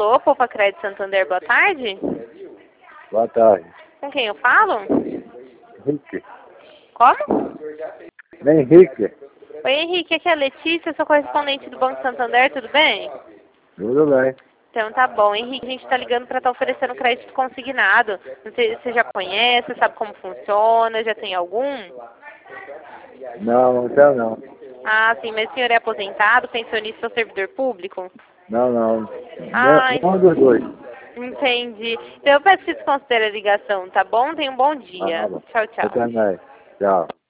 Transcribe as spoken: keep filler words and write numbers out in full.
Alô, Poupa Crédito Santander, boa tarde. Boa tarde. Com quem eu falo? Henrique. Como? Henrique. Oi, Henrique, aqui é a Letícia, sou correspondente do Banco Santander, tudo bem? Tudo bem. Então tá bom, Henrique, a gente tá ligando para estar oferecendo crédito consignado. Não sei se você já conhece, sabe como funciona, já tem algum? Não, não tenho não. Ah, sim, mas o senhor é aposentado, pensionista ou servidor público? Não, não. Ah, Nenhum dos dois. entendi. Então eu peço que desconsidere a ligação, tá bom? Tenha um bom Ah, dia. bom. Tchau, Eu tchau. também. Tchau.